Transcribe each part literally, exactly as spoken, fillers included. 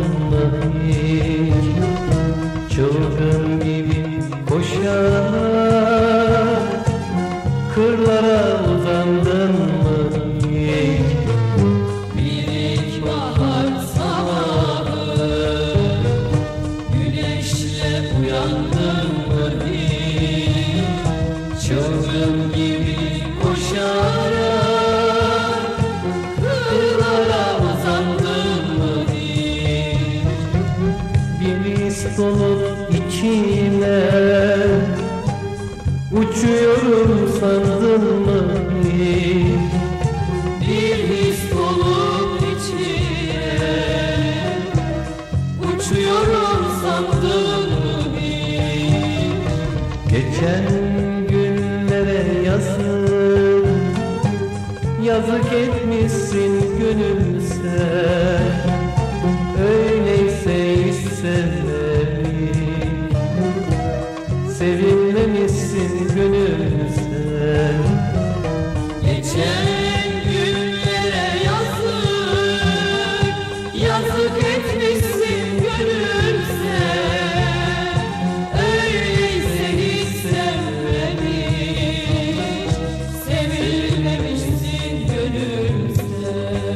mı hiç? Çılgın gibi koşar, kırlara uzandın mı hiç? Bir ilkbahar sabahı güneşle uyandın mı hiç? Çılgın gibi koşarak kırlara uzandın mı hiç? Bir his dolup içine uçuyorum sandın mı hiç? Bir his dolup içine uçuyorum sandın mı hiç? Geçen günlere yazık, yazık etmişsin gönülse. Öyleyse hiç sevmemiş, sevilmemişsin gönülse. Geçen günlere yazık, yazık etmişsin gönülse. Öyleyse hiç sevmemiş, sevilmemişsin gönülse.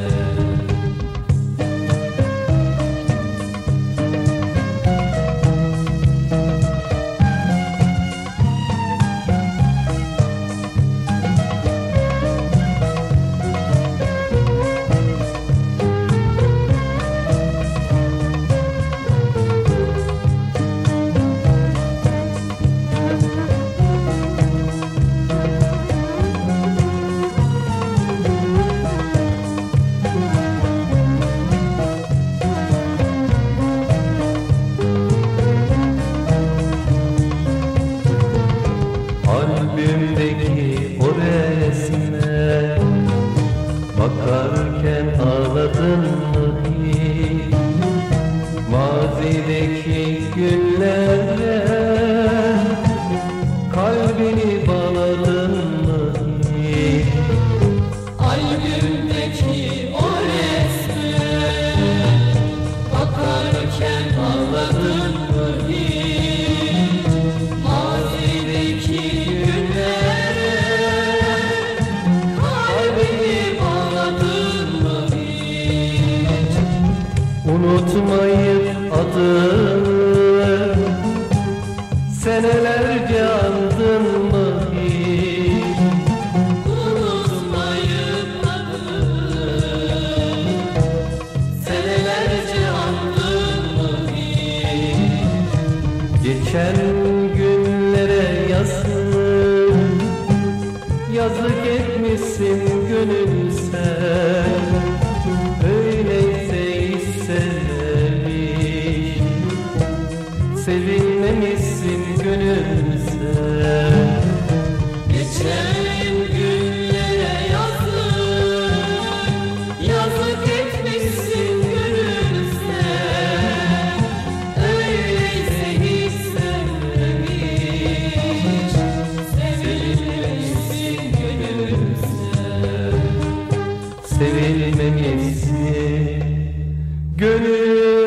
Albümdeki o resme bakarken ağladın mı hiç? Mazideki günlere kalbini bağladın mı hiç? Albümdeki o resme bakarken ağladın mı hiç? Mazideki günlere kalbini bağladın mı hiç? Unutmayıp adını senelerce andın mı hiç? Unutmayıp adını senelerce andın mı hiç? Geçen günlere yazık, yazık etmişsin gönülse. Öyleyse hiç sevmemiş, sevilmemişsin gönülse. Geçen günlere yazık, yazık etmişsin gönülse. Öyleyse hiç sevmemiş, sevilmemişsin gönülse. Sevilmemişsin gönül